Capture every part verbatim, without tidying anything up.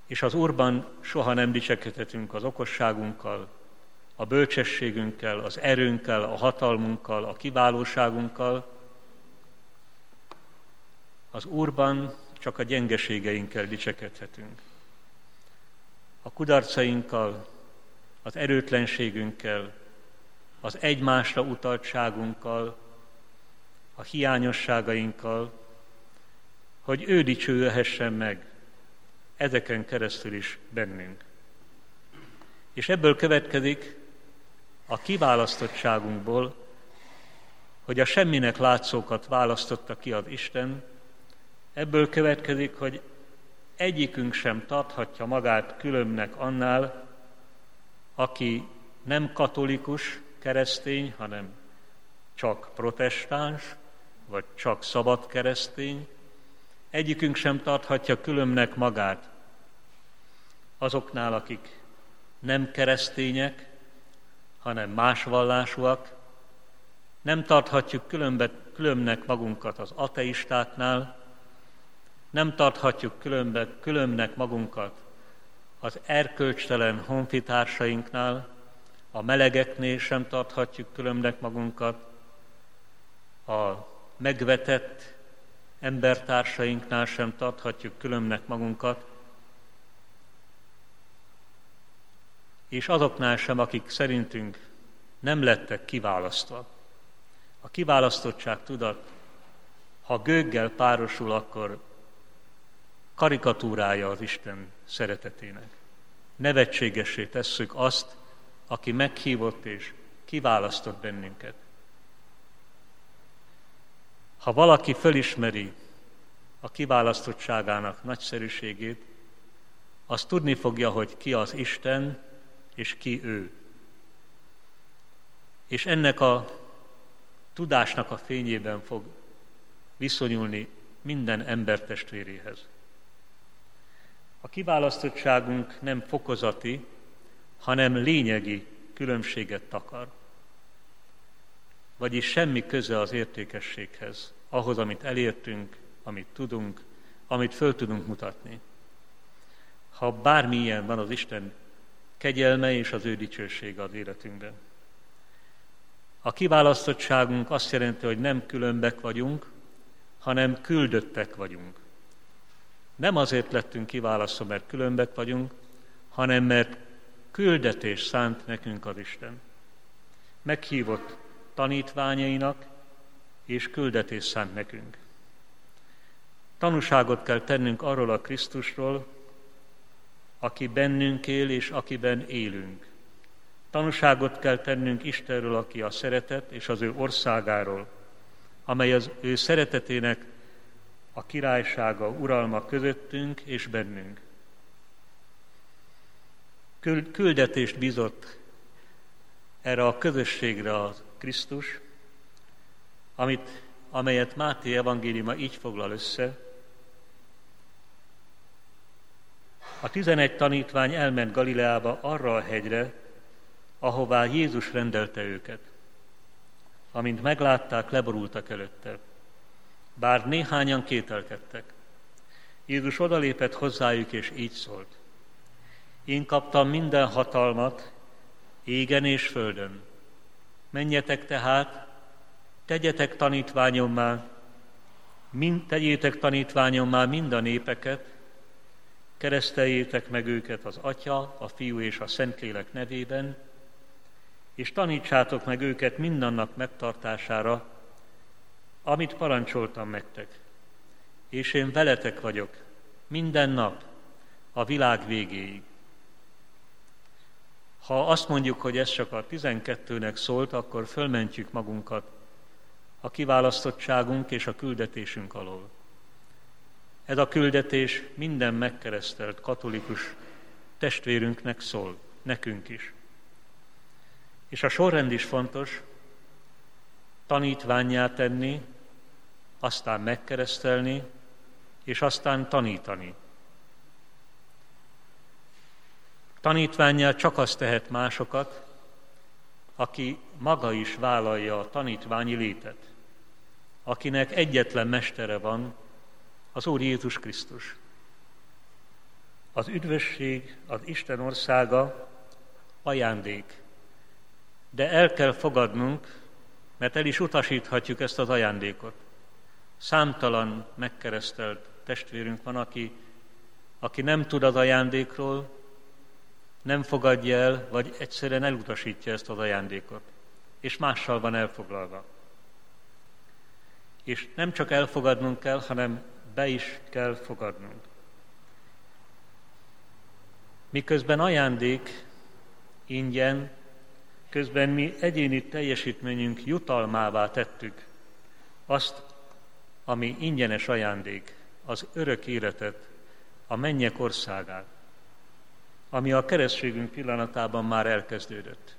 És az Úrban soha nem dicsekedhetünk az okosságunkkal, a bölcsességünkkel, az erőnkkel, a hatalmunkkal, a kiválóságunkkal. Az Úrban csak a gyengeségeinkkel dicsekedhetünk. A kudarcainkkal, az erőtlenségünkkel, az egymásra utaltságunkkal, a hiányosságainkkal, hogy ő dicsőhessen meg ezeken keresztül is bennünk. És ebből következik a kiválasztottságunkból, hogy a semminek látszókat választotta ki az Isten, ebből következik, hogy egyikünk sem tarthatja magát különbnek annál, aki nem katolikus keresztény, hanem csak protestáns, vagy csak szabad keresztény. Egyikünk sem tarthatja különbnek magát azoknál, akik nem keresztények, hanem más vallásúak. Nem tarthatjuk különbe, különbnek magunkat az ateistáknál, nem tarthatjuk különbe, különbnek magunkat az erkölcstelen honfitársainknál, a melegeknél sem tarthatjuk különbnek magunkat, a megvetett embertársainknál sem tarthatjuk különbnek magunkat, és azoknál sem, akik szerintünk nem lettek kiválasztva. A kiválasztottság tudat, ha gőggel párosul, akkor karikatúrája az Isten szeretetének. Nevetségessé tesszük azt, aki meghívott és kiválasztott bennünket. Ha valaki fölismeri a kiválasztottságának nagyszerűségét, az tudni fogja, hogy ki az Isten, és ki ő. És ennek a tudásnak a fényében fog viszonyulni minden embertestvéréhez. A kiválasztottságunk nem fokozati, hanem lényegi különbséget takar. Vagyis semmi köze az értékességhez, ahhoz, amit elértünk, amit tudunk, amit föl tudunk mutatni. Ha bármilyen van az Isten kegyelme és az ő dicsősége az életünkben. A kiválasztottságunk azt jelenti, hogy nem különbek vagyunk, hanem küldöttek vagyunk. Nem azért lettünk kiválasztva, mert különbek vagyunk, hanem mert küldetés szánt nekünk az Isten. Meghívott tanítványainak, és küldetés szánt nekünk. Tanúságot kell tennünk arról a Krisztusról, aki bennünk él, és akiben élünk. Tanúságot kell tennünk Istenről, aki a szeretet, és az ő országáról, amely az ő szeretetének a királysága, uralma közöttünk és bennünk. Küldetést bízott erre a közösségre a Krisztus, amit, amelyet Máté evangéliuma így foglal össze. A tizenegy tanítvány elment Galileába, arra a hegyre, ahová Jézus rendelte őket. Amint meglátták, leborultak előtte, bár néhányan kételkedtek. Jézus odalépett hozzájuk, és így szólt: Én kaptam minden hatalmat égen és földön. Menjetek tehát, tegyetek tanítványommá, mind, tegyétek tanítványommá mind a népeket, kereszteljétek meg őket az Atya, a Fiú és a Szentlélek nevében, és tanítsátok meg őket mindannak megtartására, amit parancsoltam nektek. És én veletek vagyok minden nap, a világ végéig. Ha azt mondjuk, hogy ez csak a tizenkettőnek szólt, akkor fölmentjük magunkat a kiválasztottságunk és a küldetésünk alól. Ez a küldetés minden megkeresztelt katolikus testvérünknek szól, nekünk is. És a sorrend is fontos, tanítvánnyá tenni, aztán megkeresztelni, és aztán tanítani. Tanítvánnyá csak azt tehet másokat, aki maga is vállalja a tanítványi létet, akinek egyetlen mestere van, az Úr Jézus Krisztus. Az üdvösség, az Isten országa ajándék, de el kell fogadnunk, mert el is utasíthatjuk ezt az ajándékot. Számtalan megkeresztelt testvérünk van, aki, aki nem tud az ajándékról, nem fogadja el, vagy egyszerűen elutasítja ezt az ajándékot, és mással van elfoglalva. És nem csak elfogadnunk kell, hanem be is kell fogadnunk. Miközben ajándék, ingyen, közben mi egyéni teljesítményünk jutalmává tettük azt, ami ingyenes ajándék, az örök életet, a mennyek országát, ami a keresztségünk pillanatában már elkezdődött.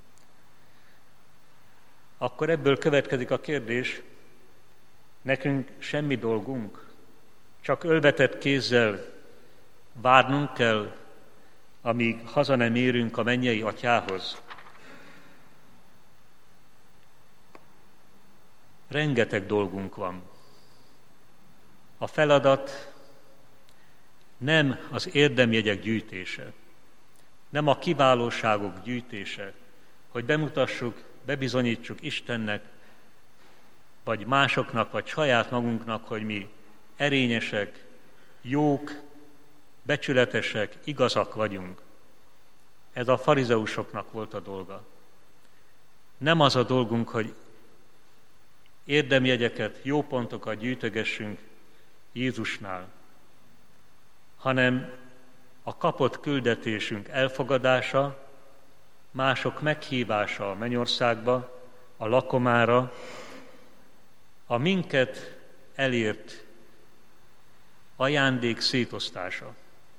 Akkor ebből következik a kérdés, nekünk semmi dolgunk, csak ölbetett kézzel várnunk kell, amíg haza nem érünk a mennyei Atyához. Rengeteg dolgunk van. A feladat nem az érdemjegyek gyűjtése, nem a kiválóságok gyűjtése, hogy bemutassuk, bebizonyítsuk Istennek, vagy másoknak, vagy saját magunknak, hogy mi erényesek, jók, becsületesek, igazak vagyunk. Ez a farizeusoknak volt a dolga. Nem az a dolgunk, hogy érdemjegyeket, jó pontokat gyűjtögessünk Jézusnál, hanem a kapott küldetésünk elfogadása, mások meghívása a mennyországba, a lakomára, a minket elért ajándék szétosztása.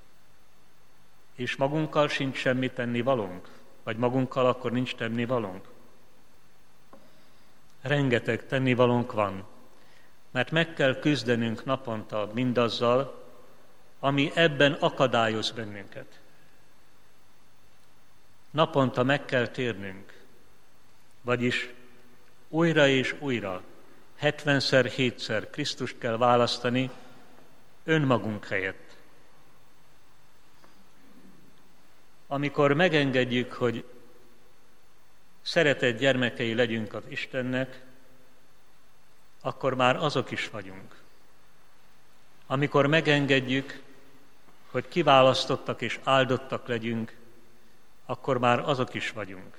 És magunkkal sincs semmi tennivalónk? Vagy magunkkal akkor nincs tennivalónk? Rengeteg tennivalónk van, mert meg kell küzdenünk naponta mindazzal, ami ebben akadályoz bennünket. Naponta meg kell térnünk, vagyis újra és újra, hetvenszer, hétszer Krisztust kell választani önmagunk helyett. Amikor megengedjük, hogy szeretett gyermekei legyünk az Istennek, akkor már azok is vagyunk. Amikor megengedjük, hogy kiválasztottak és áldottak legyünk, akkor már azok is vagyunk.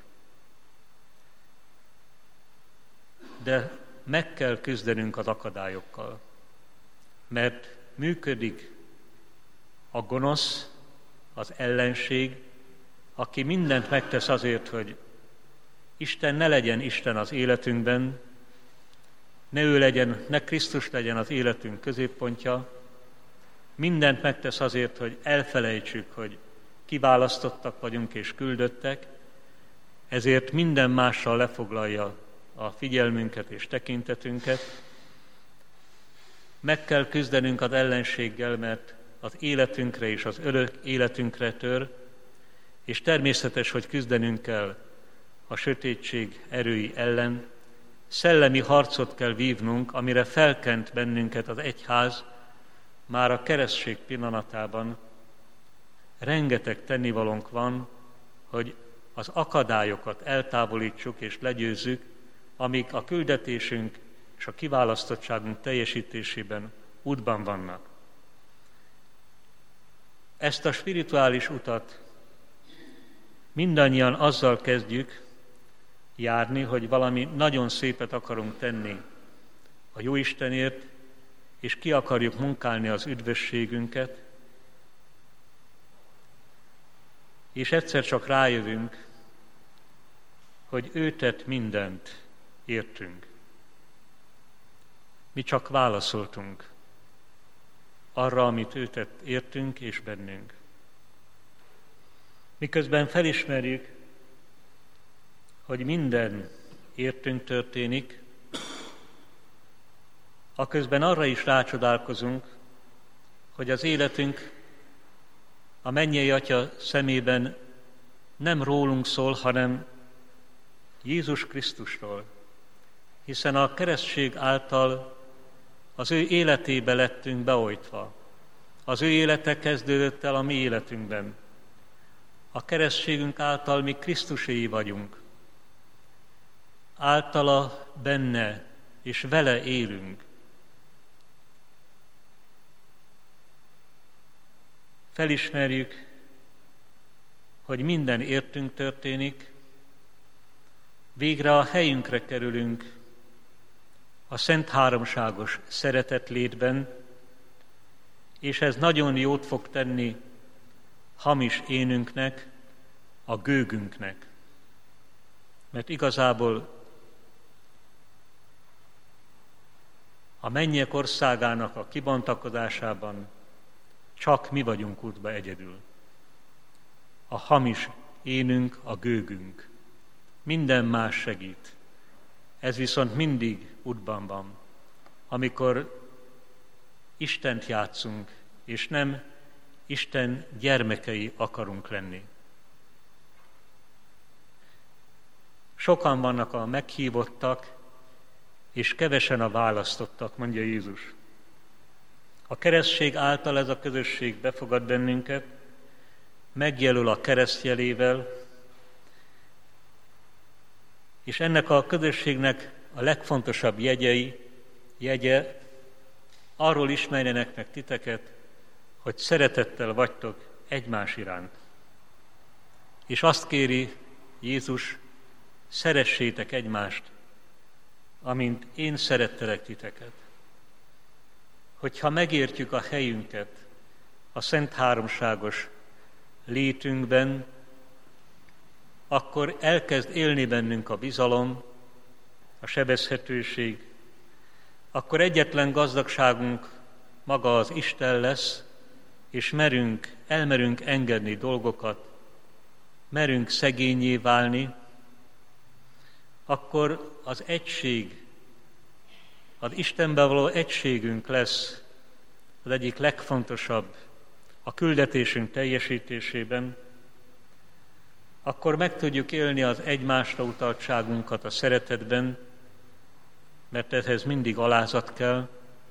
De meg kell küzdenünk az akadályokkal, mert működik a gonosz, az ellenség, aki mindent megtesz azért, hogy Isten ne legyen Isten az életünkben, ne ő legyen, ne Krisztus legyen az életünk középpontja, mindent megtesz azért, hogy elfelejtsük, hogy kiválasztottak vagyunk és küldöttek, ezért minden mással lefoglalja a figyelmünket és tekintetünket. Meg kell küzdenünk az ellenséggel, mert az életünkre és az örök életünkre tör, és természetes, hogy küzdenünk kell a sötétség erői ellen, szellemi harcot kell vívnunk, amire felkent bennünket az egyház már a keresztség pillanatában. Rengeteg tennivalónk van, hogy az akadályokat eltávolítsuk és legyőzzük, amik a küldetésünk és a kiválasztottságunk teljesítésében útban vannak. Ezt a spirituális utat mindannyian azzal kezdjük járni, hogy valami nagyon szépet akarunk tenni a Jóistenért, és ki akarjuk munkálni az üdvösségünket, és egyszer csak rájövünk, hogy ő tett mindent értünk. Mi csak válaszoltunk arra, amit ő tett értünk és bennünk. Miközben felismerjük, hogy minden értünk történik, aközben arra is rácsodálkozunk, hogy az életünk a mennyei Atya szemében nem rólunk szól, hanem Jézus Krisztusról, hiszen a keresztség által az ő életébe lettünk beojtva, Az ő élete kezdődött el a mi életünkben. A keresztségünk által mi Krisztuséi vagyunk. Általa, benne és vele élünk. Felismerjük, hogy minden értünk történik, végre a helyünkre kerülünk a Szent Háromságos szeretetlétben, és ez nagyon jót fog tenni hamis énünknek, a gőgünknek. Mert igazából a mennyek országának a kibontakozásában csak mi vagyunk útba egyedül. A hamis énünk, a gőgünk. Minden más segít. Ez viszont mindig útban van, amikor Istent játszunk, és nem Isten gyermekei akarunk lenni. Sokan vannak a meghívottak, és kevesen a választottak, mondja Jézus. A keresztség által ez a közösség befogad bennünket, megjelöl a keresztjelével, és ennek a közösségnek a legfontosabb jegyei, jegye, arról ismerjenek meg titeket, hogy szeretettel vagytok egymás iránt. És azt kéri Jézus, szeressétek egymást, amint én szerettelek titeket. Hogyha megértjük a helyünket a Szent Háromságos létünkben, akkor elkezd élni bennünk a bizalom, a sebezhetőség, akkor egyetlen gazdagságunk maga az Isten lesz, és merünk, elmerünk engedni dolgokat, merünk szegényé válni, akkor az egység, az Istenben való egységünk lesz az egyik legfontosabb a küldetésünk teljesítésében, akkor meg tudjuk élni az egymásra utaltságunkat a szeretetben, mert ehhez mindig alázat kell,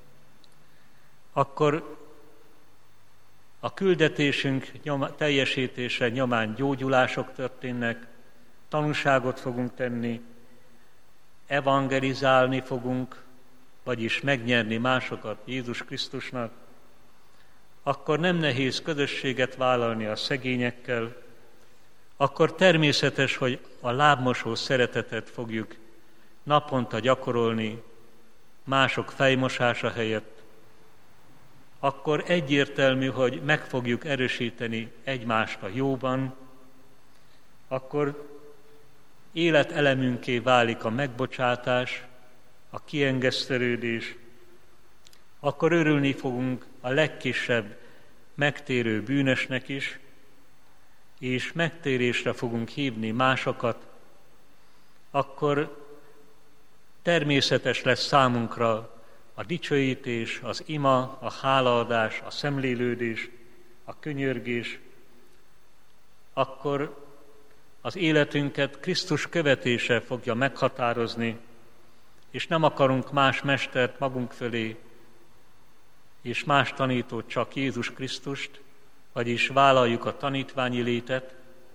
akkor a küldetésünk nyoma, teljesítése nyomán gyógyulások történnek, tanúságot fogunk tenni, evangelizálni fogunk, vagyis megnyerni másokat Jézus Krisztusnak, akkor nem nehéz közösséget vállalni a szegényekkel, akkor természetes, hogy a lábmosó szeretetet fogjuk naponta gyakorolni mások fejmosása helyett, akkor egyértelmű, hogy meg fogjuk erősíteni egymást a jóban, akkor életelemünké válik a megbocsátás, a kiengesztelődés, akkor örülni fogunk a legkisebb megtérő bűnösnek is, és megtérésre fogunk hívni másokat, akkor természetes lesz számunkra a dicsőítés, az ima, a hálaadás, a szemlélődés, a könyörgés, akkor az életünket Krisztus követése fogja meghatározni, és nem akarunk más mestert magunk fölé, és más tanítót, csak Jézus Krisztust, vagyis vállaljuk a tanítványi létet,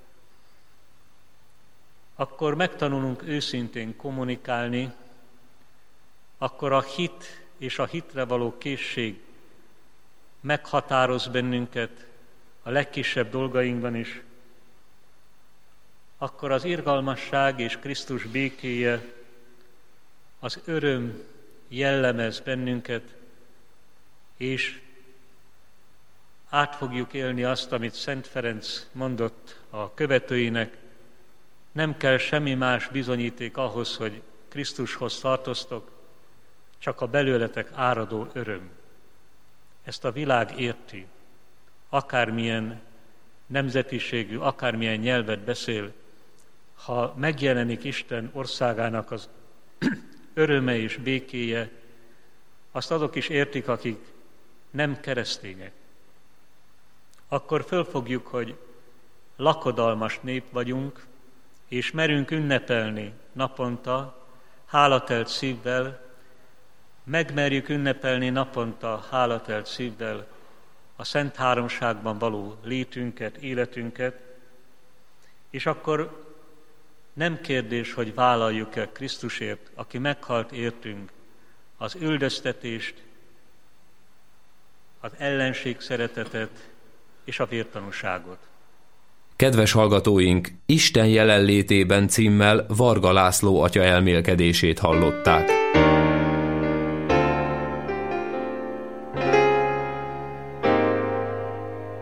akkor megtanulunk őszintén kommunikálni, akkor a hit és a hitre való készség meghatároz bennünket a legkisebb dolgainkban is, akkor az irgalmasság és Krisztus békéje, az öröm jellemez bennünket, és át fogjuk élni azt, amit Szent Ferenc mondott a követőinek, nem kell semmi más bizonyíték ahhoz, hogy Krisztushoz tartoztok, csak a belőletek áradó öröm. Ezt a világ érti, akármilyen nemzetiségű, akármilyen nyelvet beszél, ha megjelenik Isten országának az öröme és békéje, azt azok is értik, akik nem keresztények. Akkor fölfogjuk, hogy lakodalmas nép vagyunk, és merünk ünnepelni naponta, hálatelt szívvel, megmerjük ünnepelni naponta, hálatelt szívvel a Szent Háromságban való létünket, életünket, és akkor nem kérdés, hogy vállaljuk-e Krisztusért, aki meghalt értünk, az üldöztetést, az ellenség szeretetet és a vértanúságot. Kedves hallgatóink, Isten jelenlétében címmel Varga László atya elmélkedését hallották.